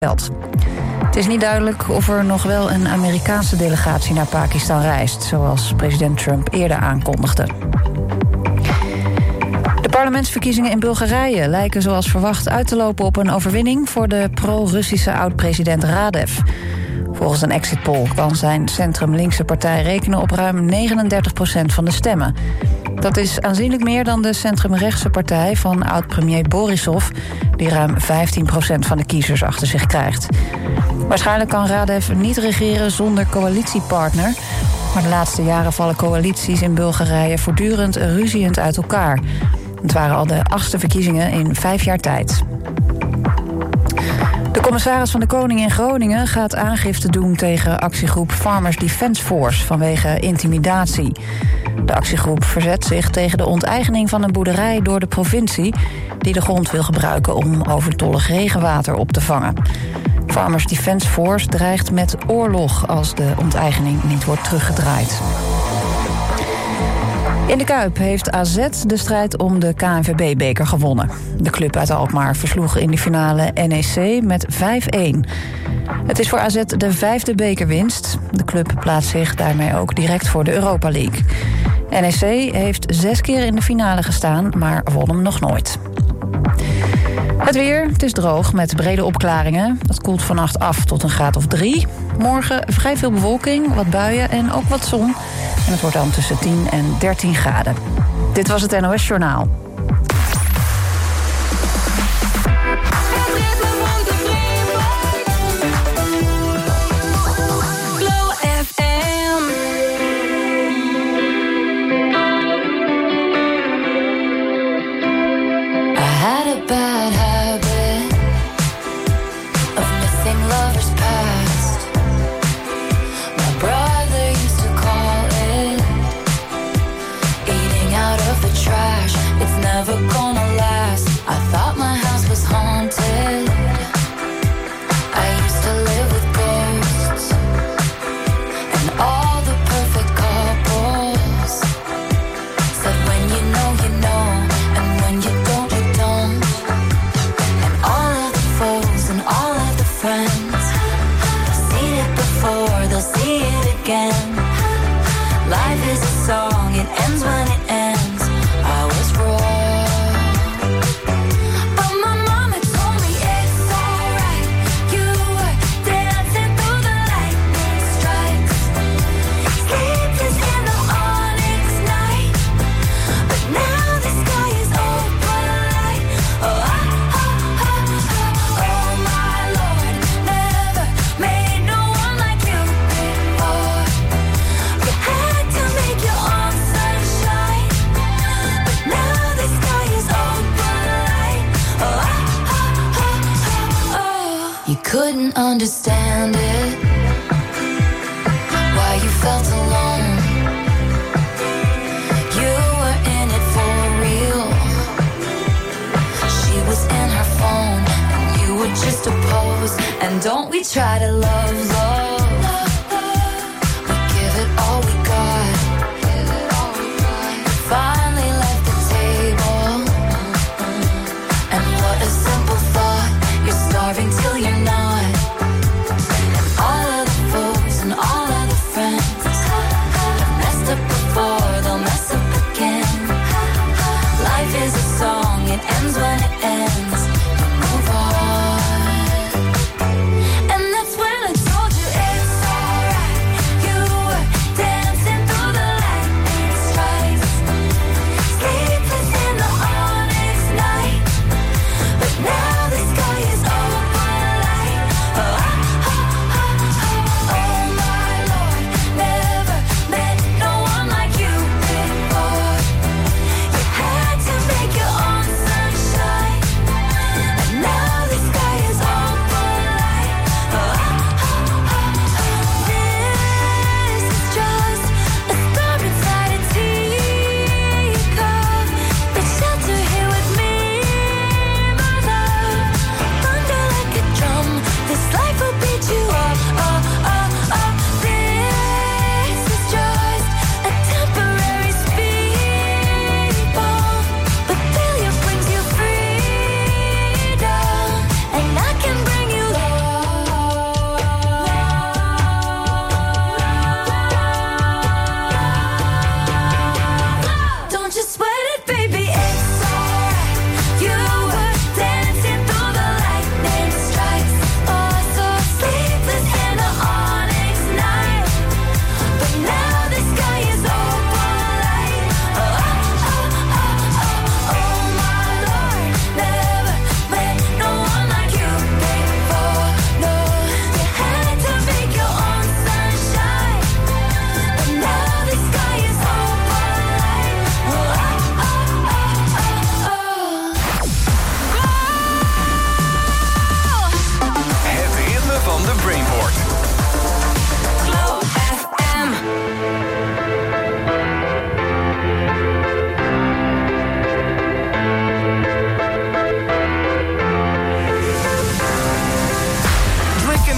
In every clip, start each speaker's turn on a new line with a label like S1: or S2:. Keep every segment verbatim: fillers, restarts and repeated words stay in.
S1: Het is niet duidelijk of er nog wel een Amerikaanse delegatie naar Pakistan reist, zoals president Trump eerder aankondigde. De parlementsverkiezingen in Bulgarije lijken zoals verwacht uit te lopen op een overwinning voor de pro-Russische oud-president Radev. Volgens een exit poll kan zijn centrum-linkse partij rekenen op ruim negenendertig procent van de stemmen. Dat is aanzienlijk meer dan de centrumrechtse partij van oud-premier Borisov, die ruim vijftien procent van de kiezers achter zich krijgt. Waarschijnlijk kan Radev niet regeren zonder coalitiepartner, maar de laatste jaren vallen coalities in Bulgarije voortdurend ruziend uit elkaar. Het waren al de achtste verkiezingen in vijf jaar tijd. De commissaris van de Koning in Groningen gaat aangifte doen tegen actiegroep Farmers Defence Force vanwege intimidatie. De actiegroep verzet zich tegen de onteigening van een boerderij door de provincie, die de grond wil gebruiken om overtollig regenwater op te vangen. Farmers Defence Force dreigt met oorlog als de onteigening niet wordt teruggedraaid. In de Kuip heeft A Z de strijd om de K N V B-beker gewonnen. De club uit Alkmaar versloeg in de finale N E C met vijf-een. Het is voor A Z de vijfde bekerwinst. De club plaatst zich daarmee ook direct voor de Europa League. N E C heeft zes keer in de finale gestaan, maar won hem nog nooit. Het weer, het is droog met brede opklaringen. Het koelt vannacht af tot een graad of drie. Morgen vrij veel bewolking, wat buien en ook wat zon. En het wordt dan tussen tien en dertien graden. Dit was het N O S Journaal.
S2: Couldn't understand it, why you felt alone. You were in it for real. She was in her phone, and you were just a pose. And don't we try to love, love. We give it all we got. Finally left the table. And what a simple thought. You're starving till you're not. It ends when it ends. You move on. And that's when I told you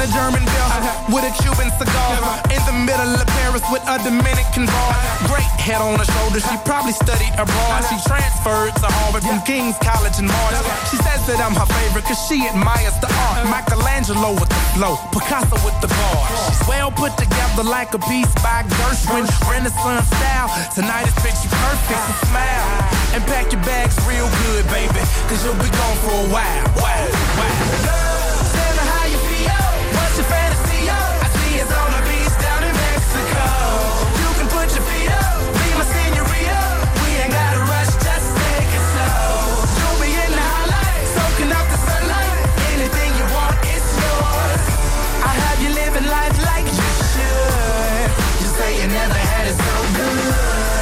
S3: a German bill with a Cuban cigar. In the middle of Paris with a Dominican bar. Great head on her shoulder, she probably studied abroad. She transferred to Harvard from King's College in March. She says that I'm her favorite cause she admires the art. Michelangelo with the flow, Picasso with the bars. She's well put together like a piece by Gershwin. Renaissance style, tonight is picture perfect. So smile and pack your bags real good, baby, cause you'll be gone for a while. Wow, wow. Tell me how you feel, what's your fantasy? I see it's on the beach down in Mexico. You can put your feet up, be my senorita. We ain't gotta rush, just take it slow. You'll be in the highlight, soaking up the sunlight. Anything you want, it's yours. I have you living life like you should. You say you never had it so good.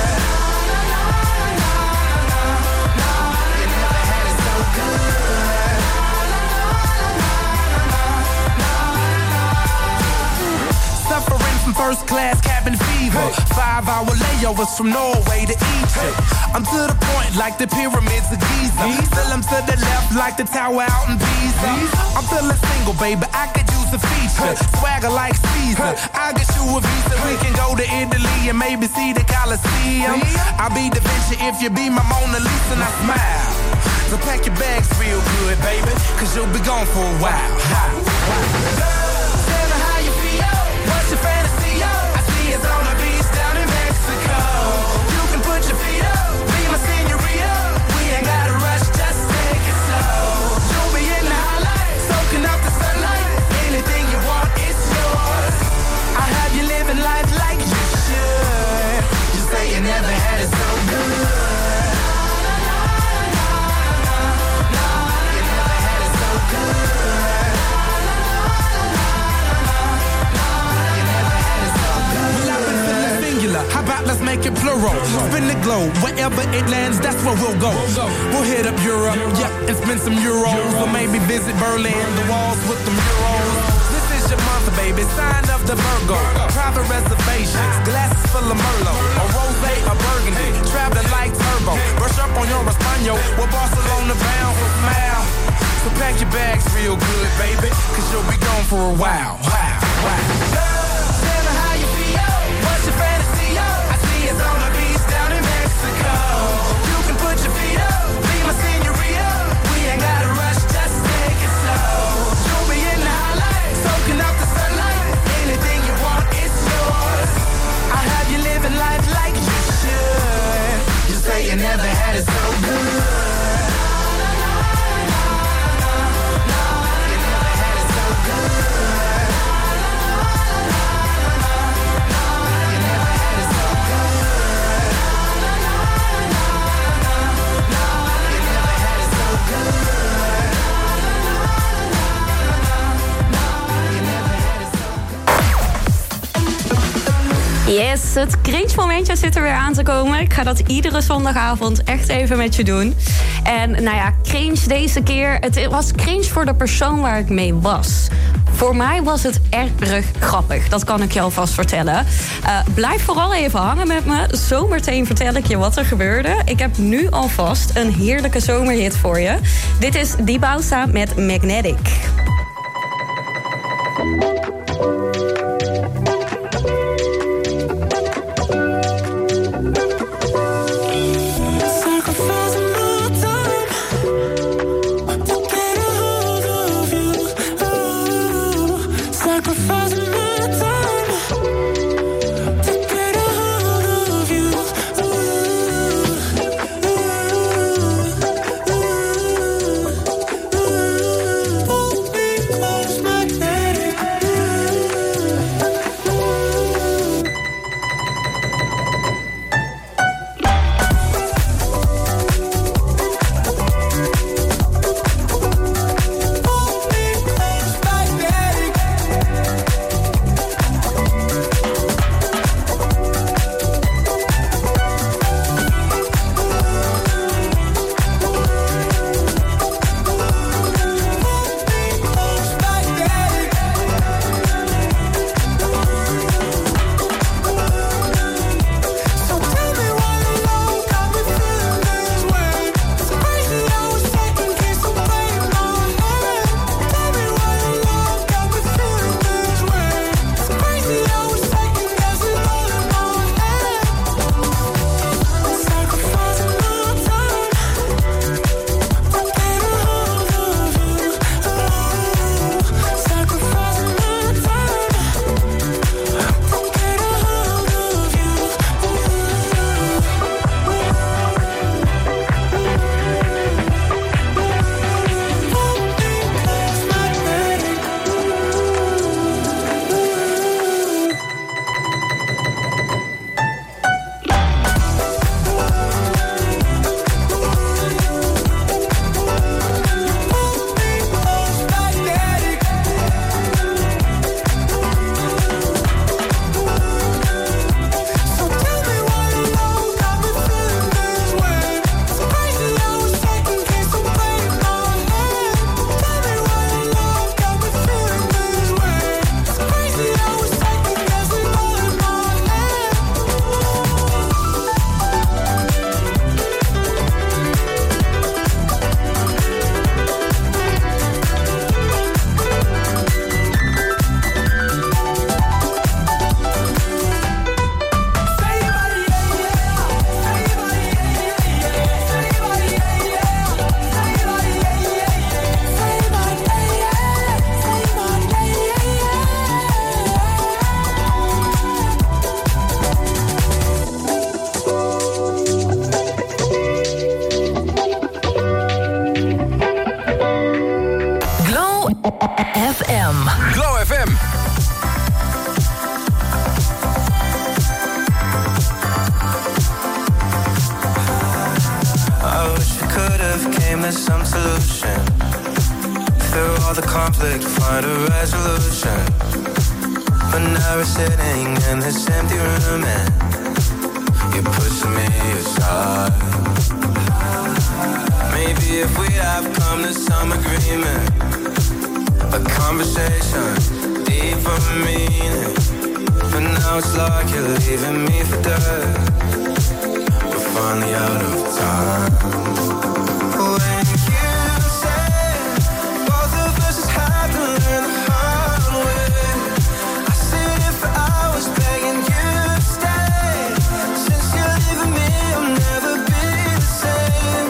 S3: Suffering from first class cabin fever. Five hour layovers from Norway to Egypt. I'm to the point like the pyramids of Giza. Still I'm to the left like the tower out in Pisa. I'm feeling single, baby, I could use a feature. Swagger like Caesar, I'll get you a visa. We can go to Italy and maybe see the Colosseum. I'll be Da Vinci if you be my Mona Lisa and I smile. So pack your bags real good, baby, cause you'll be gone for a while. Tell me how you feel, what's your fantasy? I see it's on the beach down in Mexico. You can put your feet up, be my senorita. We ain't gotta rush, just take it slow. You'll be in the highlight, soaking up the sunlight. Anything you want, it's yours. I have you living life like you should. You say you never had it so good. How about let's make it plural? Spin the globe, wherever it lands, that's where we'll go. We'll hit up Europe, yeah, and spend some euros. Or maybe visit Berlin, the walls with the murals. This is your month, baby, sign of the Virgo. Private reservations, glasses full of Merlot. A rosé, a burgundy, traveling like turbo. Brush up on your Espanol, we're Barcelona bound, so smile. So pack your bags real good, baby, cause you'll be gone for a while. Wow, wow. Tell me how you feel, what's your fantasy? I see it's on the beach down in Mexico. You can put your feet up, be my senorita. We ain't gotta rush, just take it slow. You'll be in the highlight, soaking up the sunlight. Anything you want, it's yours. I have you living life like you should. You say you never had it so good. You never had it so good.
S4: Yes, het cringe-momentje zit er weer aan te komen. Ik ga dat iedere zondagavond echt even met je doen. En nou ja, cringe deze keer. Het was cringe voor de persoon waar ik mee was. Voor mij was het erg grappig, dat kan ik je alvast vertellen. Uh, blijf vooral even hangen met me. Zometeen vertel ik je wat er gebeurde. Ik heb nu alvast een heerlijke zomerhit voor je. Dit is Die Bausa met Magnetic.
S5: Glow F M.
S6: I wish we could have came to some solution. Through all the conflict, find a resolution. But now we're sitting in this empty room and you're pushing me aside. Maybe if we have come to some agreement, a conversation, deeper meaning. But now it's like you're leaving me for dead. We're finally out of time. When you say both of us just have to learn the hard way, I sit here for hours begging you to stay. Since you're leaving me, I'll never be the same.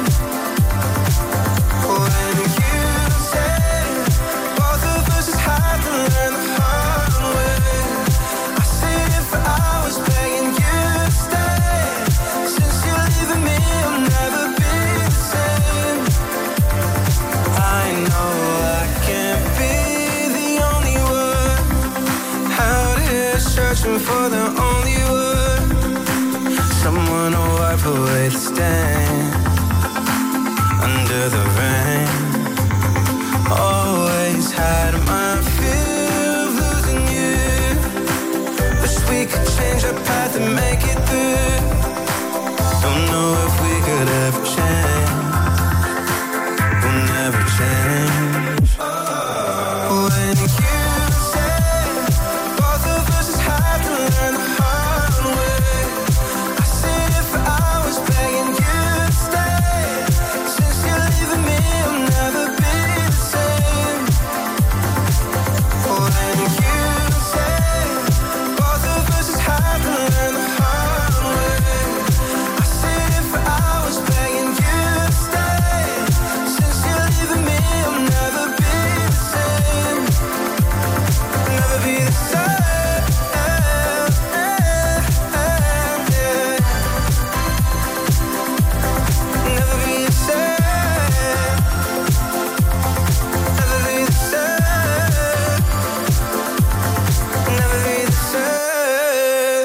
S6: When you say both of us just have to learn the hard way, I sit here for hours begging you to stay. Since you're leaving me, I'll never be the same. I know I can't be the only one out here searching for the only one, someone to wipe away the stain under the rain. Always had my fear of losing you. Wish we could change our path and make it through. Don't know if we could ever change. We'll never change. When you say both of us just have to learn the hard way, I sit here for hours begging you to stay. Since you're leaving me, I'll never be the same. When you say both of us just have to learn the hard way, I sit here for hours begging you to stay. Since you're leaving me, I'll never be the same. Never be the same. Never be the same. Never be the same. Never be the same.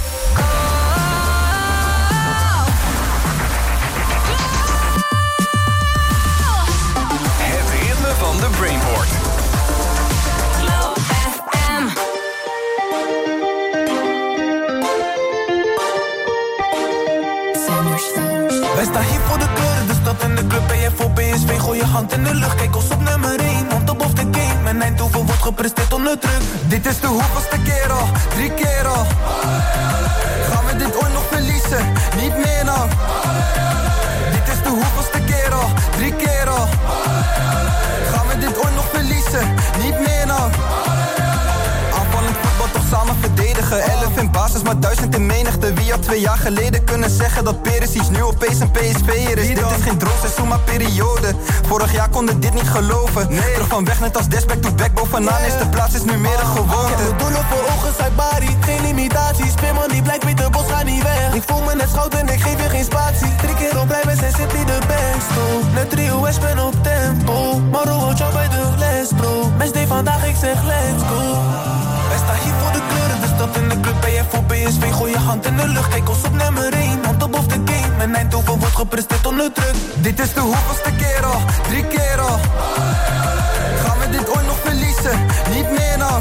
S5: Het ritme van de Brainport.
S2: Glow F M.
S3: Wij staan hier voor de kleuren, de stad en de club. Ben jij voor P S V, gooi je hand in de lucht. Kijk ons op nummer één, on top of the game. Mijn Eindhoven wordt gepresteerd onder druk. Dit is de hoeveelste keer al, drie keer al. Gaan we dit ooit nog verliezen? Niet meer nou. Dit is de hoeveelste keer al, drie keer al. Gaan we dit ooit nog verliezen? Niet meer nou. Aanvallend voetbal toch samen verdedigen. Elf in basis, maar duizend in menigte. Wie had twee jaar geleden kunnen zeggen dat Perisic nu opeens een P S V'er is? Dit is geen droomseizoen, maar periode. Vorig jaar konden dit niet geloven. Nee. Terug van weg net als Desback to back. Bovenaan is de plaats is nu meer een gewoonte. Ik heb doelen voor ogen, zei Barry. Geen limitaties, Spimman die blijkt Pieter Bos gaat niet weg. Ik voel me net schout en ik geef je geen spatie. Drie keer op rij, we zijn simply de best, bro. Net trio, ik ben op tempo. Maro, ciao bij de les, bro. Matchday vandaag, ik zeg let's go. Wij staan hier voor de kleuren, de stad in de club. Ben jij voor P S V, gooi je hand in de lucht. Kijk ons op nummer één, on top of the game. Mijn Eindhoven wordt gepresteerd onder druk. Dit is de hoeveelste keer al, drie keer al. Gaan we dit ooit nog verliezen? Niet meer nou.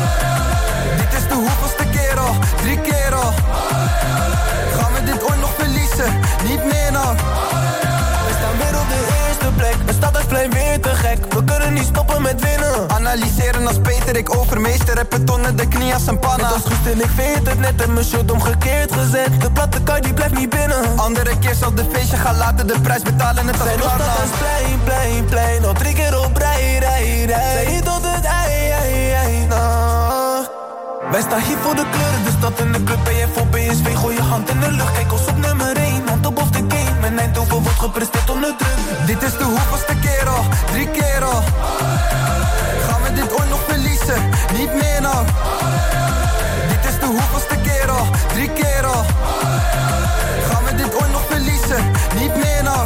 S3: Dit is de hoeveelste keer al, drie keer al. Gaan we dit ooit nog verliezen? Niet meer nou. We staan weer op de eerste plek. De stad is plein weer te gek. We kunnen niet stoppen met winnen. Analyseren als Peter, ik overmeester. Heb het onder de knie als een panna. Net als goed en ik weet het net en mijn shot omgekeerd gezet. De platte kar die blijft niet binnen. Andere keer zal de feestje gaan laten de prijs betalen net als Klarna. Zijn nog steeds plein, plein, plein. Al drie keer op rij, rij, rij. Zij hier tot het ei, ei, ei, nah. Wij staan hier voor de kleuren, de stad en de club. Ben jij voor P S V, gooi je hand in de lucht. Kijk ons op nummer één, on top of the game. Mijn Eindhoven wordt gepresteerd onder druk. Dit is de hoeveelste keer al, drie keer al. Gaan we dit ooit nog verliezen? Niet meer nou. Dit is de hoeveelste keer al, drie keer al. Gaan we dit ooit nog verliezen? Niet meer nou.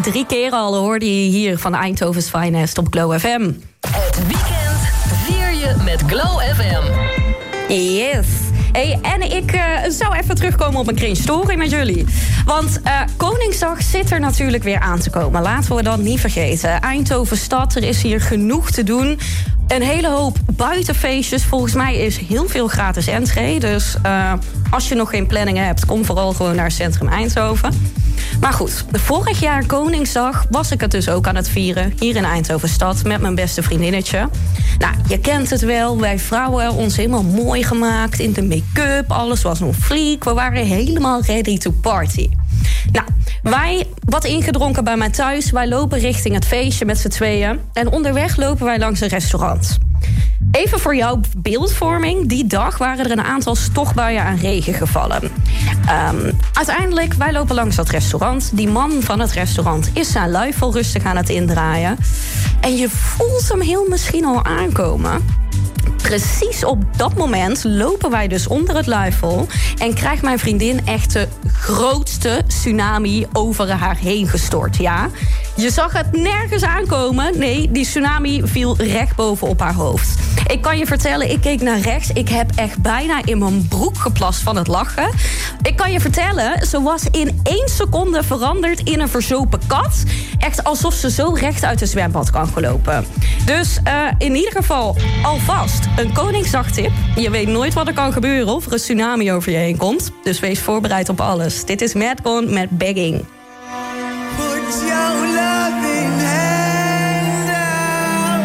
S4: drie keer al hoorde je hier van Eindhoven's Finest op Glow F M.
S7: Het weekend vier je met Glow F M.
S4: Yes. Hey, en ik uh, zou even terugkomen op een cringe story met jullie. Want uh, Koningsdag zit er natuurlijk weer aan te komen. Laten we dat niet vergeten. Eindhoven stad, er is hier genoeg te doen. Een hele hoop buitenfeestjes. Volgens mij is heel veel gratis entree. Dus uh, als je nog geen planningen hebt, kom vooral gewoon naar Centrum Eindhoven. Maar goed, vorig jaar Koningsdag was ik het dus ook aan het vieren. Hier in Eindhoven stad met mijn beste vriendinnetje. Nou, je kent het wel. Wij vrouwen hebben ons helemaal mooi gemaakt. In de make-up, alles was nog fleek. We waren helemaal ready to party. Nou, wij wat ingedronken bij mij thuis. Wij lopen richting het feestje met z'n tweeën. En onderweg lopen wij langs een restaurant. Even voor jouw beeldvorming. Die dag waren er een aantal stortbuien aan regen gevallen. Um, uiteindelijk, wij lopen langs dat restaurant. Die man van het restaurant is zijn luifel rustig aan het indraaien. En je voelt hem heel misschien al aankomen. Precies op dat moment lopen wij dus onder het luifel en krijgt mijn vriendin echt de grootste tsunami over haar heen gestort. Ja, je zag het nergens aankomen. Nee, die tsunami viel recht bovenop haar hoofd. Ik kan je vertellen, ik keek naar rechts. Ik heb echt bijna in mijn broek geplast van het lachen. Ik kan je vertellen, ze was in één seconde veranderd in een verzopen kat. Echt alsof ze zo recht uit de zwembad kan gelopen. Dus uh, in ieder geval alvast een Koningsdagtip. Je weet nooit wat er kan gebeuren of er een tsunami over je heen komt. Dus wees voorbereid op alles. Dit is Madcon met Begging.
S6: Put your loving hand out,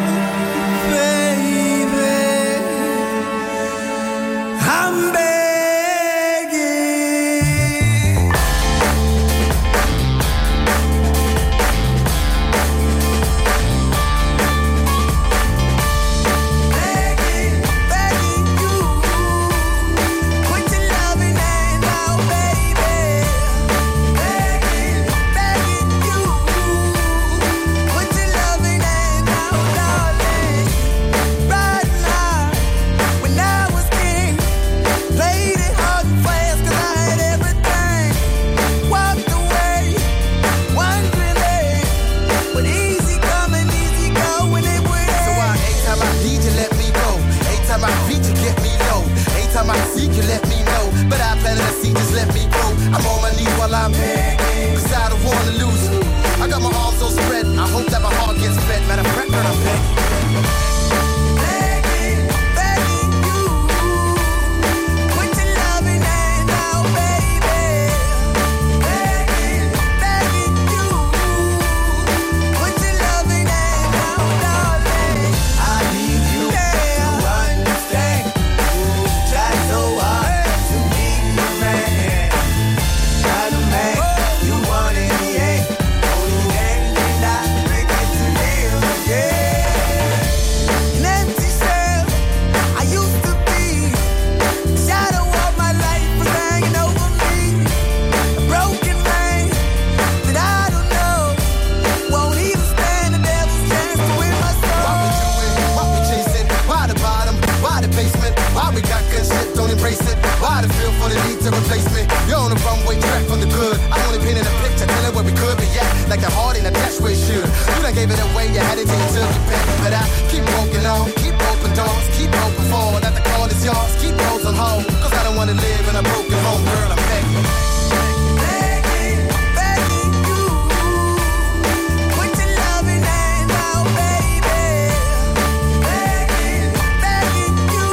S6: baby. I'm begging. Begging, begging you. Put your loving hand out, baby. Begging, begging you. Put your loving hand out, darling. Right now, when I was king, played it hard and fast 'cause I had everything. Walked away, wondering, but easy coming, easy going, it would end.
S8: So why every time I need you, let me go. Every time I beat you, get me low. Every time I seek you, let me know. But I planted a seed, just let me go. I'm on my knees while I'm begging, 'cause I don't wanna lose you. I got my arms so spread, I hope that my heart gets fed. Matter of fact, girl, I'm begging.
S6: Begging, begging you. Put your loving hand out, baby. Begging, begging you. Put your loving hand out, darling. I need you to understand. Try so hard to be your man. Not a man you want in the end. Only then can I bring it to live again. An empty shell I used to be. Shadow of my life was hanging over me. A broken man that I don't know. Won't even stand the devil's chance to win my
S8: Why
S6: soul.
S8: we doing? Why we chasing? Why the bottom? Why the basement? Why we got good shit, don't embrace it? Why the feel for the need to replace me? You're on the runway track from the good. I only painted a picture, telling where we could be at. Like a heart in a dash where it should. You done gave it away, you had it till you took it back. But I keep walking on, keep open doors, keep open for that the call is yours. Keep those on hold, 'cause I don't wanna live in a broken home, girl, I'm begging.
S6: Begging, begging you. Put your loving hand out, baby. Begging, begging you.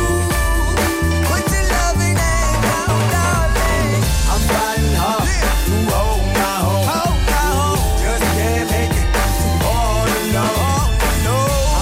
S6: Put your loving hand out, darling.
S8: I'm fighting hard to hold my home.
S6: Hold my home.
S8: Just can't make it all alone.
S6: No.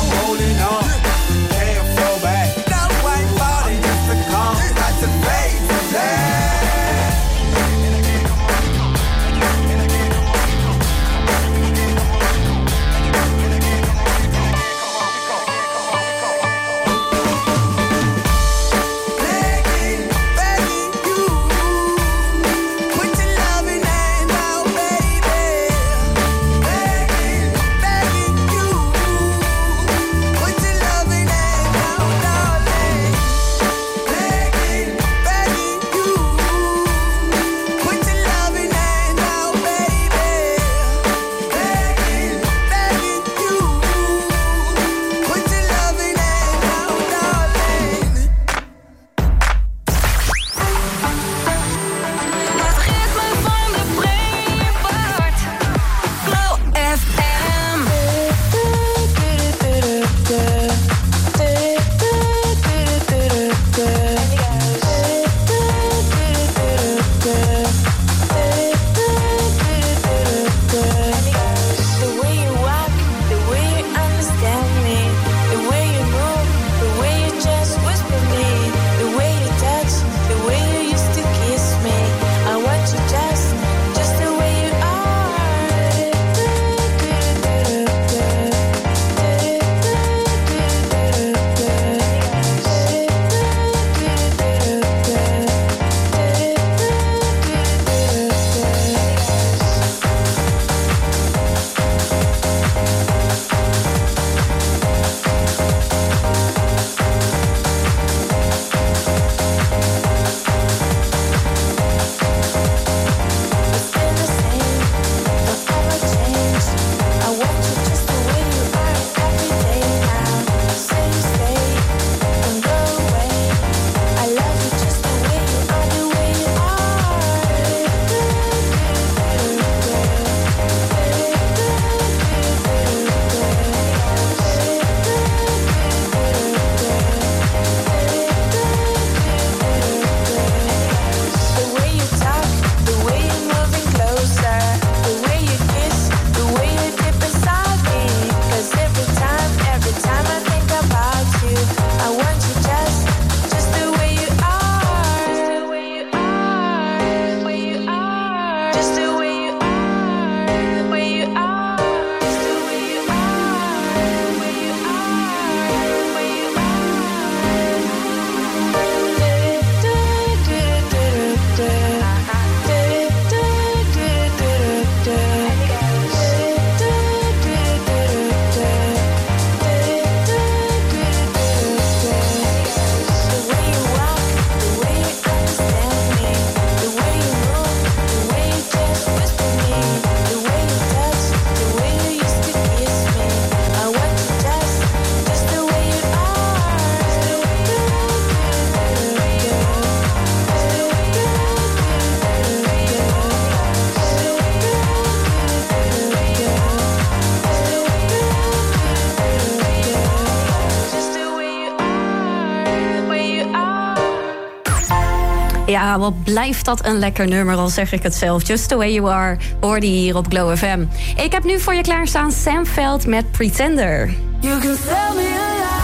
S4: Ja, wat blijft dat een lekker nummer, al zeg ik het zelf. Just the way you are, hoorde je hier op Glow F M. Ik heb nu voor je klaarstaan Sam Veld met Pretender.
S2: You can tell me a lie,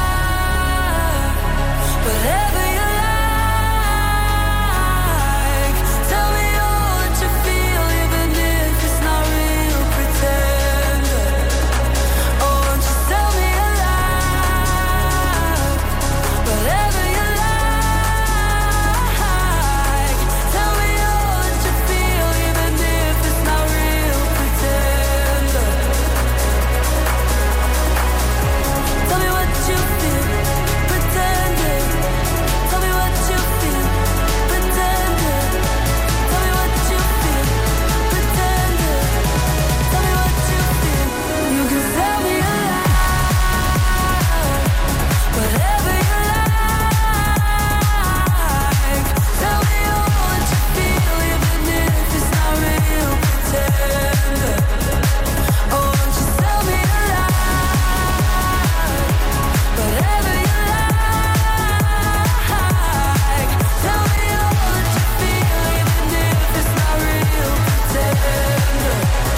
S2: whatever you like. Tell me all that you feel, even if it's not real. Pretender. Oh, won't you tell me a lie, whatever you like. Tell me all that you feel, even if it's not real. Pretender. Tell me what you feel, pretending. Tell me what you feel, pretending. Tell me what you feel, pretending. Tell me what you feel. You can tell me a lie, whatever you like. Tell me all what you feel, even if it's not real. Pretender. Oh, won't you tell me a lie, whatever you like. Tell me all that you feel, even if it's not real. Pretender.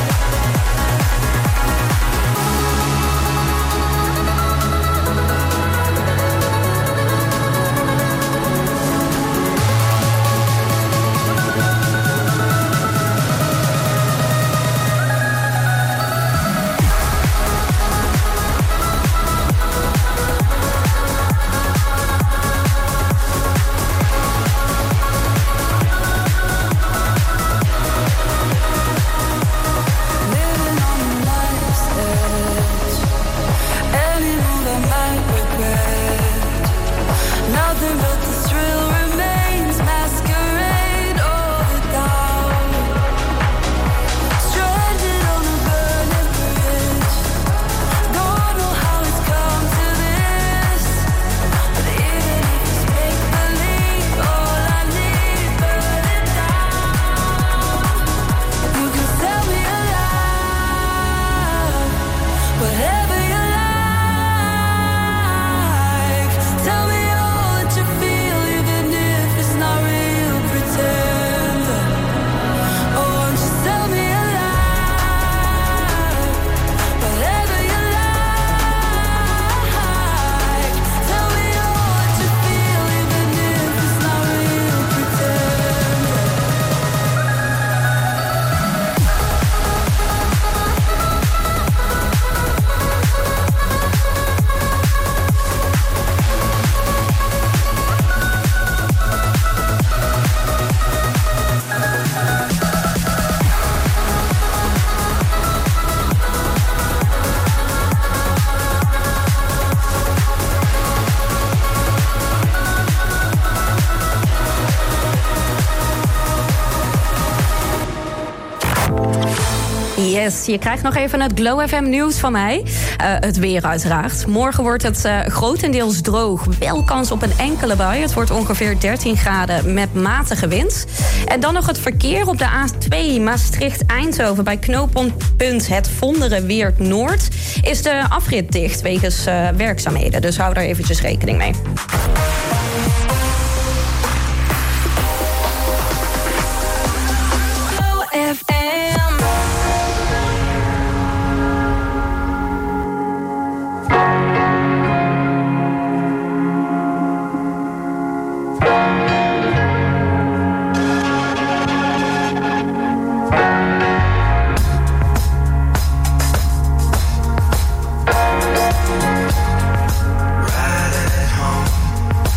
S2: Living on life's edge, any move I might regret. Nothing but the thrill remains, masquerade over doubt. Stranded on a burning bridge, don't know how it's come to this. But even if it's make believe, all I need burn it down. You can tell me a lie, whatever you like. Tell me all that you feel, even if it's not real. Pretender. Oh, won't you tell me a lie, whatever you like. Tell me all that you feel, even if it's not real. Pretender.
S4: Yes, je krijgt nog even het Glow F M nieuws van mij. Uh, het weer uiteraard. Morgen wordt het uh, grotendeels droog. Wel kans op een enkele bui. Het wordt ongeveer dertien graden met matige wind. En dan nog het verkeer op de A twee Maastricht-Eindhoven. Bij knooppunt Het Vonderen Weert Noord is de afrit dicht wegens uh, werkzaamheden. Dus hou daar eventjes rekening mee.
S2: Glow F M.
S6: Right at home.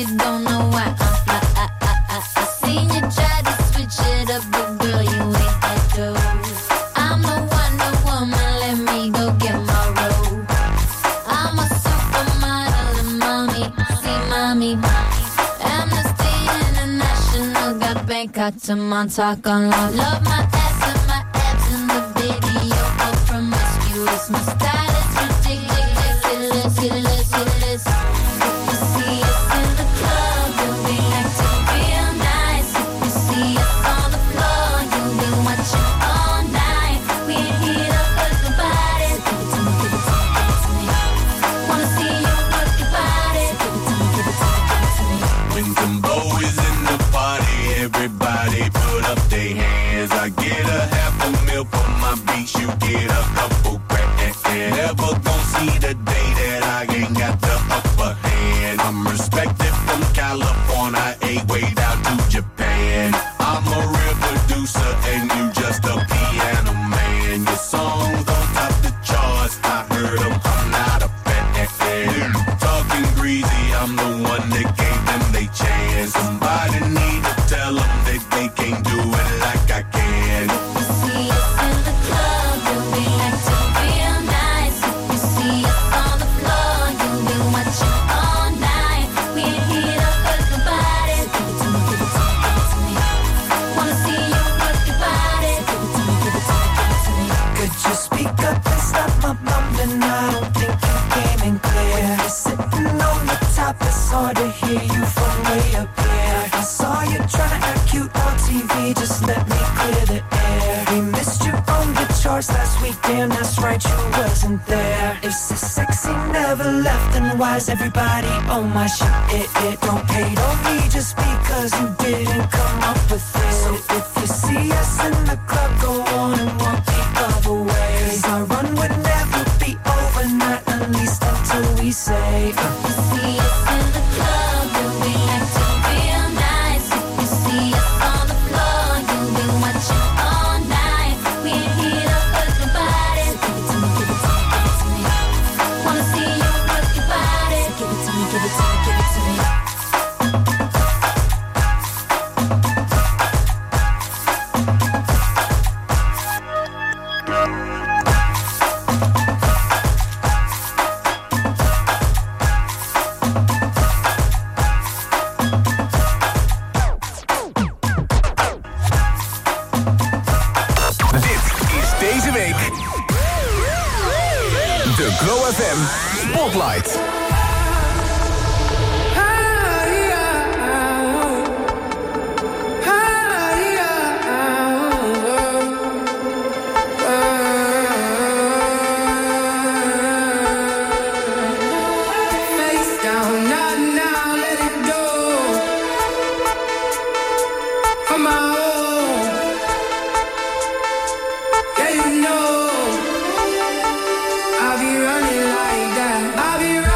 S9: you don't know why I'm fly. I, I, I, I seen you try to switch it up, but girl, you ain't that dope. I'm the Wonder Woman, let me go get my robe. I'm a supermodel and mommy, see mommy, Amnesty International got Bangkok to Montauk on lock. Love my ass and my abs in the video for promiscuous. My style is ridiculous, ridiculous, ridiculous. If you see us in the club, you'll be acting real nice. If you see us on the floor, you'll be watching all night. We ain't here to hurt nobody. Give it to me, give it to me, give it to me. Wanna see you work your body. Give it to me, give it to me, give it to me.
S10: When Timbo is in the party, everybody put up their hands. I get a half a meal for my beats, you get a couple grand. Never gon' see the day that I ain't got the upper hand. I'm respected from California, a way down to Japan. I'm a real producer and you just a piano man. Your songs don't top the charts, I heard them, I'm not a fan. Talking greasy, I'm the one that gave them they chance. Somebody need to tell them that they can't do it like I can.
S9: You see us in the club, you'll be acting real nice. If you see us on the floor, you'll be watching all night. We ain't here to hurt nobody. Give it to me, give it to me, give it to me. Wanna see you work your body. Give it to me, give it to me, give it to me.
S11: Could you speak up and stop my mumbling? I don't think you came in clear. When you're sitting on the top, it's hard to hear you from way up here. I saw you trying to act cute on T V, just let me clear the air. We missed you on the charts last week, damn, that's right, you wasn't there. If so sexy never left, then why is everybody on my shit? It, it don't hate on me just because you didn't come up with it. So if you see us in the club, go on and walk the other way. 'Cause our run would never be over, not at least until we say uh.
S9: You see us in the club, you'll be acting real nice. If you see us on the floor, you'll be watching all night. We ain't here to hurt nobody. Give it to me, give it to me, give it to me. Wanna see you work your body. Give it to me, give it to me, give it to me.
S5: De Glow F M Spotlight.
S12: I'll be running like that. I'll be running.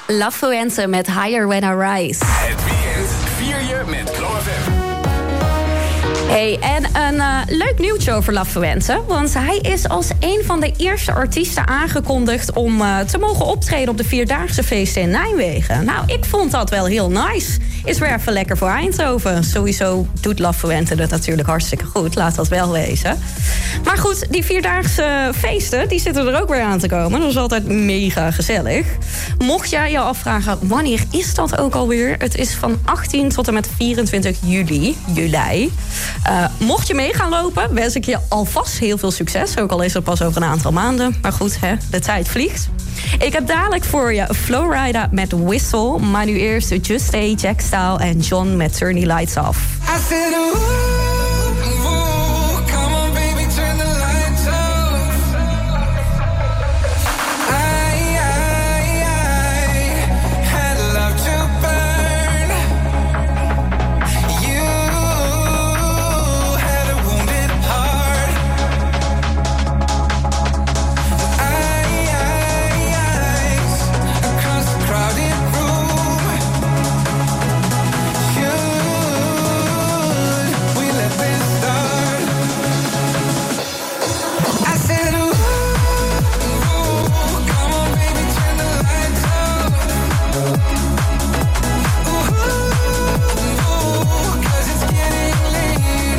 S4: La Fuente met Higher When I Rise.
S5: Het weekend vier je met Glow F M.
S4: Hey, en een uh, leuk nieuwtje over La Fuente. Want hij is als een van de eerste artiesten aangekondigd om uh, te mogen optreden op de Vierdaagse feesten in Nijmegen. Nou, ik vond dat wel heel nice. Is weer even lekker voor Eindhoven. Sowieso doet La Fuente dat natuurlijk hartstikke goed, laat dat wel wezen. Maar goed, die Vierdaagse feesten, die zitten er ook weer aan te komen. Dat is altijd mega gezellig. Mocht jij je afvragen, wanneer is dat ook alweer? Het is van achttien tot en met vierentwintig juli. juli. Uh, mocht je mee gaan lopen, wens ik je alvast heel veel succes. Ook al is het pas over een aantal maanden. Maar goed, hè, de tijd vliegt. Ik heb dadelijk voor je Flowrider met Whistle. Maar nu eerst Just Stay, Jack Style en John met Turn the Lights Off.
S6: I said, ooh, ooh, come on, baby, turn the lights off. I, I, I had love to burn. You had a wounded heart. I, I, eyes across the crowded room. Should we let this start? I said, ooh, ooh, come on, baby, turn the lights off. Ooh, ooh, 'cause it's getting late.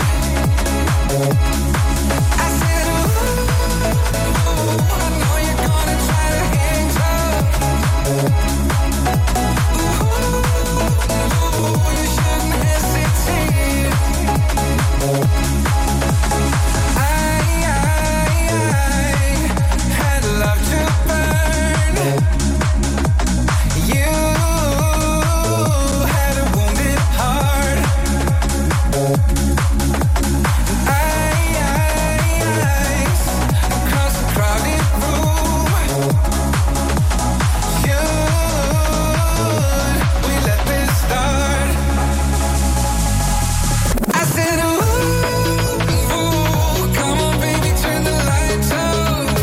S6: I said, ooh, ooh, I know you're gonna try to hang tough. Ooh, ooh, you shouldn't hesitate. I, I, I had love to burn. You had a wounded heart. I, I, eyes across the crowded room. Should we let this start? I said, ooh, ooh, come on, baby, turn the lights off.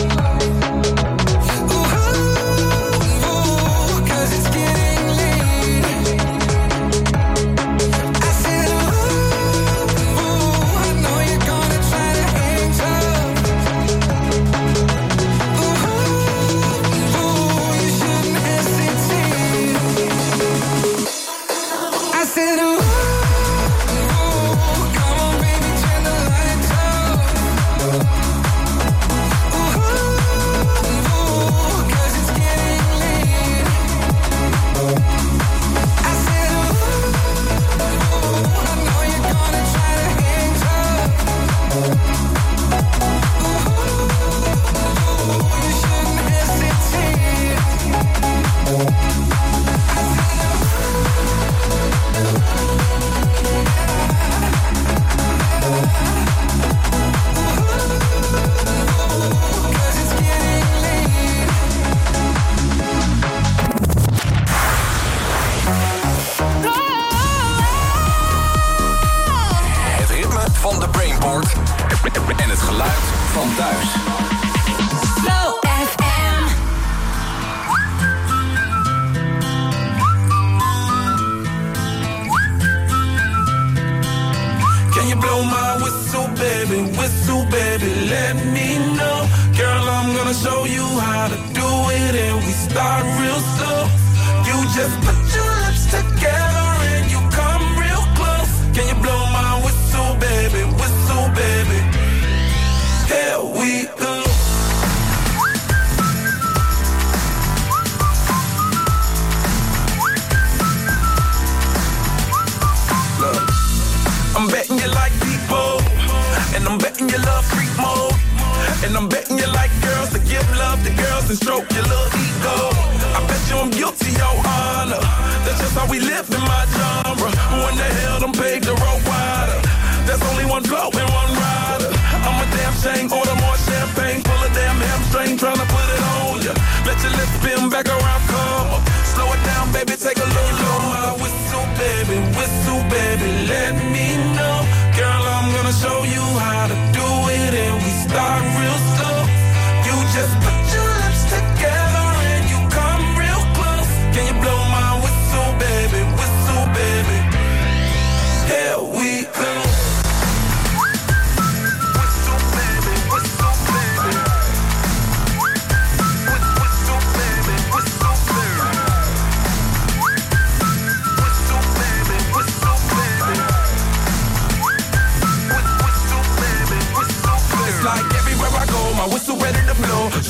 S6: Ooh, ooh, 'cause it's getting late. I said, ooh, ooh, I know you're gonna try to hang tough. Ooh, ooh, you shouldn't hesitate. I said, ooh, ooh, come on, baby, turn the lights off. Ooh, ooh, 'cause it's getting late. I said, ooh, ooh, I know you're gonna try to hang tough. Ooh, ooh, you shouldn't hesitate. Cause it's getting late.
S5: Het ritme van de Brainport en het geluid van thuis.
S7: Flow F M.
S3: Can you blow my whistle, baby? Whistle, baby, let me know. Girl, I'm gonna show you how to do it, and we start real slow. You just put your lips together and you come real close. Can you blow my whistle, baby? Whistle, baby. Here we go. Look, I'm betting you like people, and I'm betting you love freak mode, and I'm betting you like girls to give love to girls and stroke your little ego. I bet you I'm guilty, your honor. That's just how we live in my genre. Who in the hell done paved the road wider? There's only one flow and one rider. I'm a damn shame, order more champagne, pull a damn hamstring, tryna put it on ya. Let your lips spin back around, come up. Slow it down, baby, take a little low. My whistle, baby, whistle, baby, let me know. Girl, I'm gonna show you how to do it, and we start real slow. You just put your lips together and you come real close.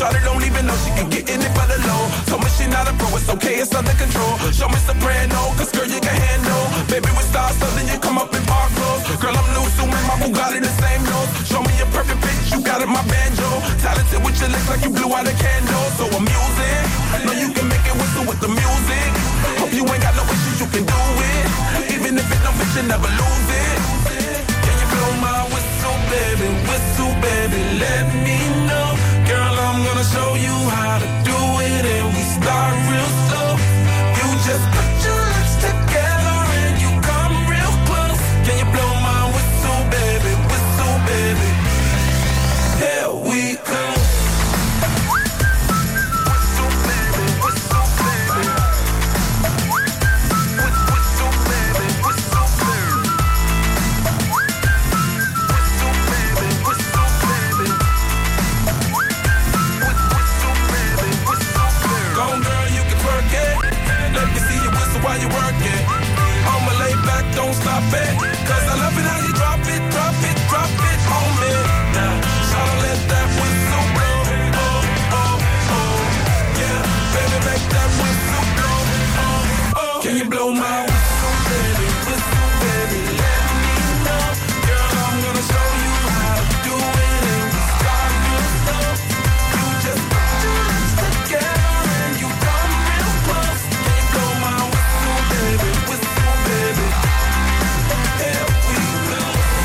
S3: Shawty don't even know she can get in it for the low. Told me she not a pro, it's okay, it's under control. Show me soprano, cause girl you can handle. Baby we start something, you come up in park clothes. Girl I'm new, so with my Bugatti the same nose. Show me a perfect pitch, you got it, my banjo. Talented with your lips like you blew out a candle. So amusing, know you can make it whistle with the music. Hope you ain't got no issues, you can do it. Even if it don't fit, you never lose it. Can you blow my whistle, baby, whistle, baby, let me know. Girl, I'm gonna show you how to do it, and we start real slow. You just put your lips together and you come real close. Can you blow my whistle, baby, whistle, baby? Here we go. While you work it, I'ma lay back, don't stop it. Cause I love it how you drop it, drop it, drop it on me. Now, shout let that whistle blow. Oh, oh, oh. Yeah, baby, make that whistle blow. Oh, oh. Can you blow my whistle, baby, whistle, baby, let me know. Girl, I'm gonna show you how to do it, and we start real slow. You just put your lips together and you come real close. Can you blow my whistle, baby, whistle, baby? Here we go.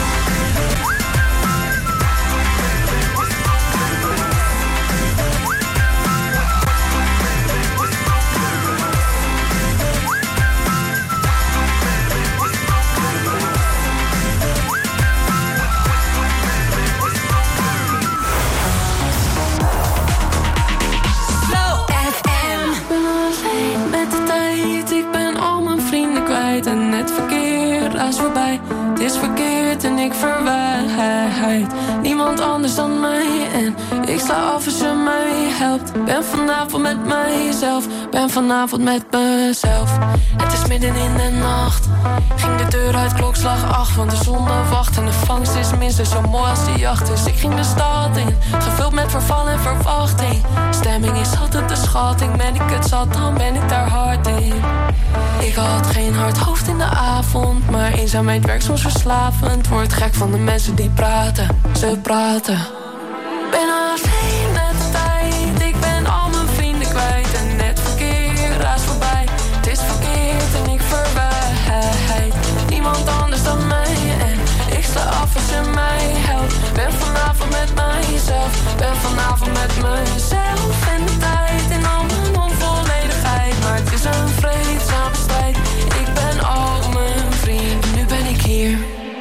S12: En het verkeer raast voorbij. Het is verkeerd en ik verwijt niemand anders dan mij. En ik sla af als je mij helpt. Ben vanavond met mijzelf. Ben vanavond met mezelf. Het is midden in de nacht. Ging de deur uit, klokslag acht. Want de zon wacht en de vangst is minstens zo mooi als de jacht. Dus ik ging de stad in, gevuld met verval en verwachting. Stemming is altijd de schatting. Ben ik het zat, dan ben ik daar hard in. Ik had geen hard hoofd in de avond, maar eenzaamheid werkt soms verslavend. Word gek van de mensen die praten, ze praten. Ben alleen met de tijd, ik ben al mijn vrienden kwijt. En het verkeer raast voorbij, het is verkeerd en ik verwijt niemand anders dan mij. En ik sta af als je mij helpt. Ben vanavond met mijzelf, ben vanavond met mezelf. En de tijd in al mijn onvolledigheid, maar het is een vreedzame strijd. Ik ben al mijn vrienden, nu ben ik hier.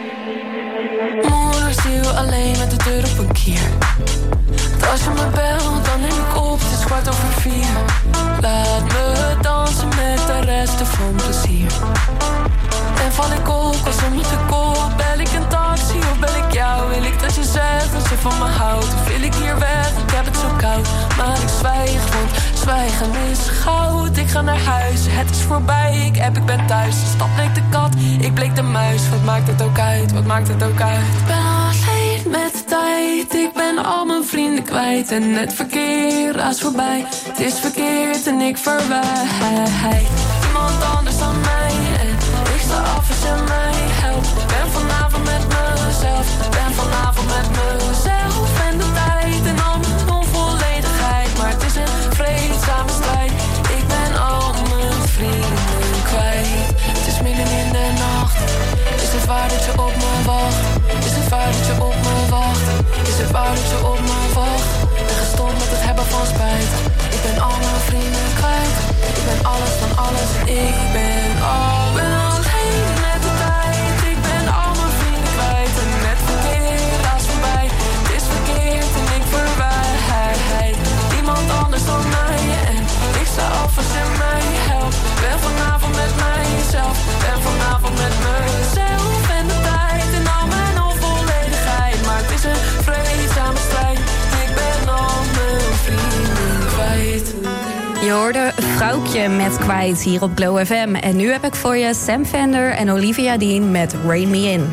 S12: Moederziel alleen met de deur op een kier. Want als je me belt, dan neem ik op, het is kwart over vier. Laat me dansen met de resten van plezier. En val ik op, als er niet te kop, bel ik een taxi of bel ik jou? Wil ik dat je zegt dat je van me houdt? Of wil ik hier weg, ik heb het zo koud. Maar ik zwijg, want zwijgen is goud. Ik ga naar huis, het is voorbij, ik app, ik ben thuis. De stad bleek de kat, ik bleek de muis. Wat maakt het ook uit, wat maakt het ook uit? Ik ben alleen met de tijd, ik ben al mijn vrienden kwijt. En het verkeer raast voorbij, het is verkeerd en ik verwijt niemand anders dan mij. En ik sta af als je mij helpt. Ben vanavond met mezelf, ben vanavond met mezelf. En de tijd en al mijn onvolledigheid, maar het is een vreedzame strijd. Ik ben al mijn vrienden kwijt. Het is midden in de nacht. Is het waar dat je op me wacht? Is het waar dat je op me wacht? Is het waar dat je op me wacht? Ben gestopt met het hebben van spijt. Ik ben al mijn vrienden kwijt. Ik ben alles van alles en ik ben al. Ben alleen met de tijd. Ik ben al mijn vrienden kwijt. En het verkeer raast voorbij. Het is verkeerd en ik verwijt niemand anders dan mij. En ik sta af als je mij helpt. Ben vanavond met mijzelf. Ben vanavond met mezelf. En de tijd en al mijn onvolledigheid, maar het is een vreedzame strijd. Ik ben al mijn vrienden kwijt.
S4: Je hoorde Vrouwtje met Kwijt hier op Glow F M. En nu heb ik voor je Sam Fender en Olivia Dean met Rain Me In.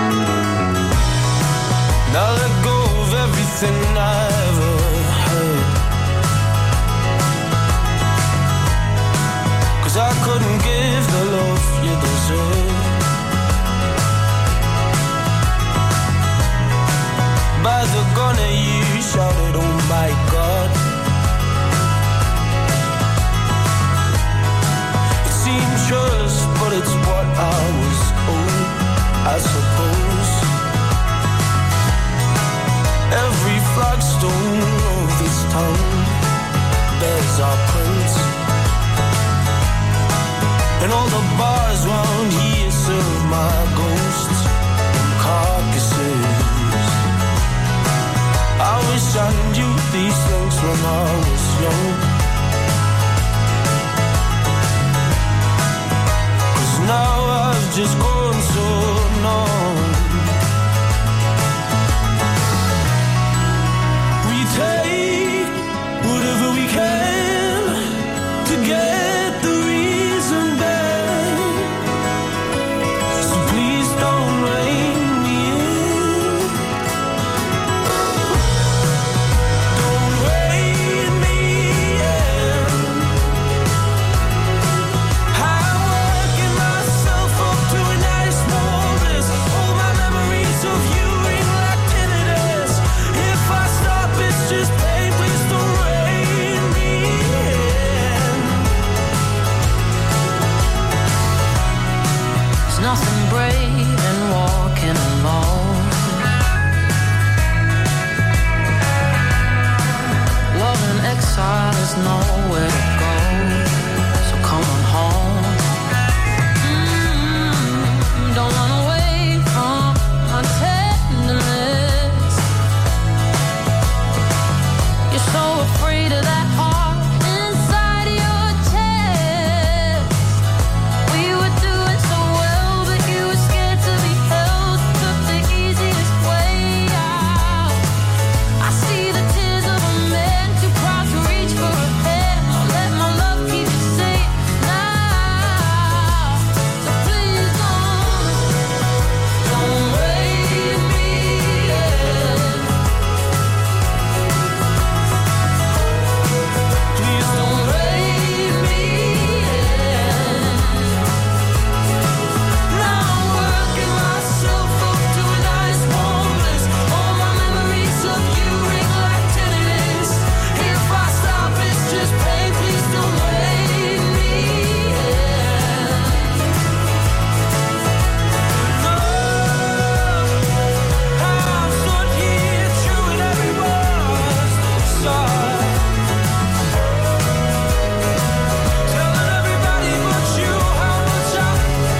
S6: Now let go of everything I ever heard.
S11: I suppose. Every flagstone of this town bears our prints, and all the bars round here serve my ghosts and carcasses. I wish I knew these things when I was young, 'cause now I've just gone so numb. We take whatever we can to get the reason back, so please don't rein me in. Don't rein me in. I'm working myself up to a nice warm bliss. All my memories of you ring like tinnitus. If I stop, it's just pain. Please don't rein me in.
S12: There's nothing brave in walking alone. Love in exile is nowhere to go, so come on home. Mm, don't run away from my tenderness. You're so afraid of that heart inside your chest. We were doing so well, but you were scared to be held. Took the easiest way out. I see the tears of a man too proud to reach for a hand. I'll let my love keep you safe now. So please don't, don't raise me in. Please don't raise me in. Now I'm working myself up to a nice warm bliss. All my memories of you ring like tinnitus. If I stop, it's just pain. Please don't raise me in. No, I'm stood here chewing every word's inside, telling everybody but you how much I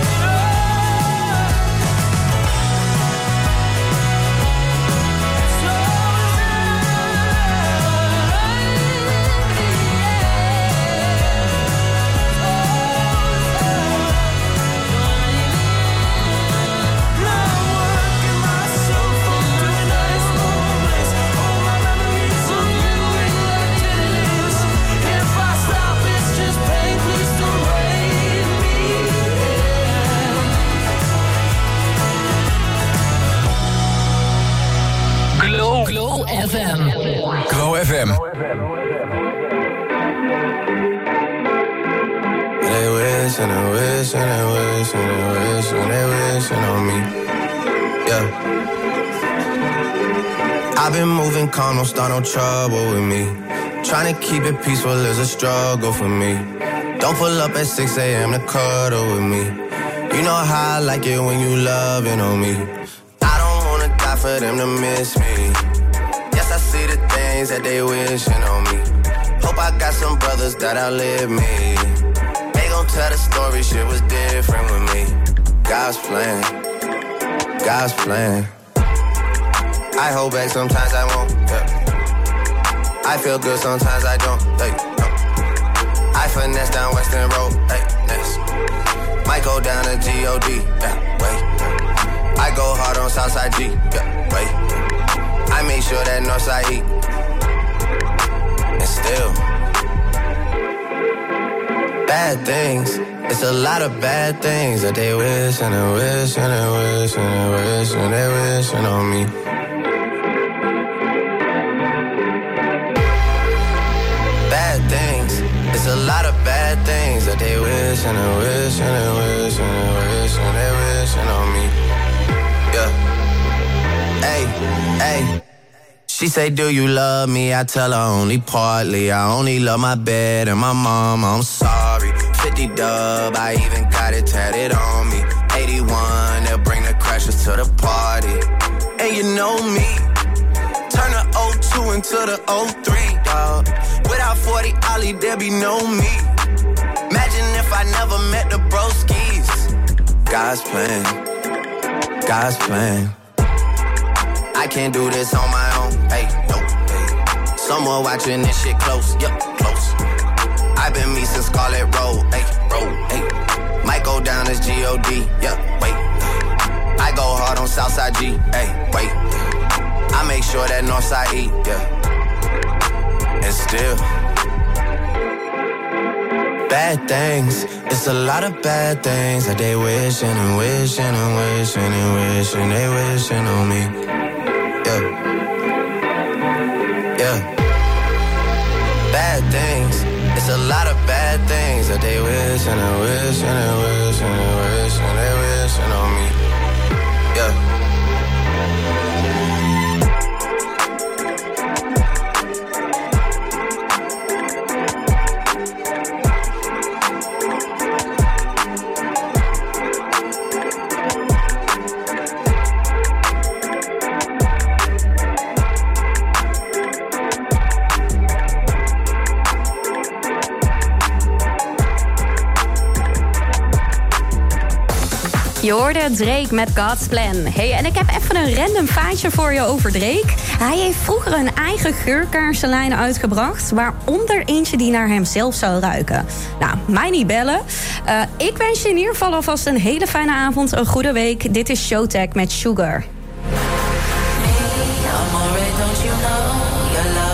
S7: Glow, Glow F M.
S5: Glow F M.
S6: They wish and they wish and they wish and they wish and they wishing on me. Yeah. I've been moving calm, don't start no trouble with me. Trying to keep it peaceful is a struggle for me. Don't pull up at six a.m. to cuddle with me. You know how I like it when you loving on me. I don't wanna die for them to miss me. Yes, I see the things that they wishing on me. Hope I got some brothers that outlive me. They gon' tell the story, shit was different with me. God's plan, God's plan. I hold back, sometimes I won't, yeah. I feel good, sometimes I don't, hey, no. I finesse down Western Road, hey, next. Might go down to G O D, yeah, wait. I go hard on Southside G, yeah, wait. I make sure that Northside eat. And still, bad things. It's a lot of bad things that they wish and they wish and they wish and they wish and they wishing on me. Bad things. It's a lot of bad things that they wish and they wish and they wish and they wish and they wishing on me. Yeah. Hey, hey. She say, do you love me? I tell her only partly. I only love my bed and my mom. I'm sorry. fifty dub, I even got it tatted on me. eighty-one,
S13: they'll bring the crashers to the party. And you know me, turn the oh two into the oh three, dawg. Without forty Ollie, there be no me. Imagine if I never met the broskies. God's plan, God's plan. I can't do this on my own, hey, no, hey. Someone watching this shit close, yup, close. I've been me since Scarlet Road, hey, road, hey. Might go down as G O D, yeah, wait. I go hard on Southside G, hey, wait. I make sure that Northside E, yeah. And still, bad things, it's a lot of bad things that they wishing and wishing and wishing and wishing they wishing on me, yeah, yeah. Bad things, it's a lot of bad things that they wishing and wishing and wishing and wishing they wishing on me, yeah.
S4: Je hoorde Drake met God's Plan. Hey, en ik heb even een random feitje voor je over Drake. Hij heeft vroeger een eigen geurkaarsenlijn uitgebracht, waaronder eentje die naar hemzelf zou ruiken. Nou, mij niet bellen. Uh, ik wens je in ieder geval alvast een hele fijne avond, een goede week. Dit is Showtek met Sugar.
S11: I'm alright, don't you know? Your love